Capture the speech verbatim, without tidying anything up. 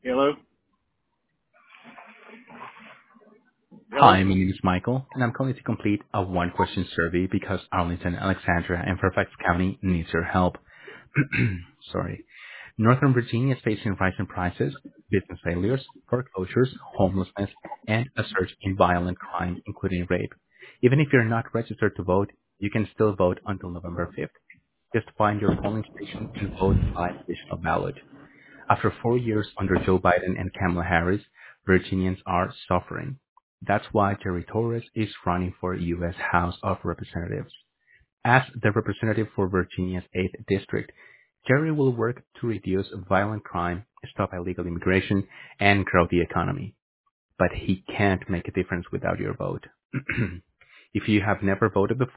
Hello? Hello? Hi, my name is Michael, and I'm calling to complete a one-question survey because Arlington, Alexandria, and Fairfax County needs your help. Sorry. Northern Virginia is facing rising prices, business failures, foreclosures, homelessness, and a surge in violent crime, including rape. Even if you're not registered to vote, you can still vote until November fifth. Just find your polling station and vote by additional ballot. After four years under Joe Biden and Kamala Harris, Virginians are suffering. That's why Jerry Torres is running for U S House of Representatives. As the representative for Virginia's eighth District, Jerry will work to reduce violent crime, stop illegal immigration, and grow the economy. But he can't make a difference without your vote. If you have never voted before,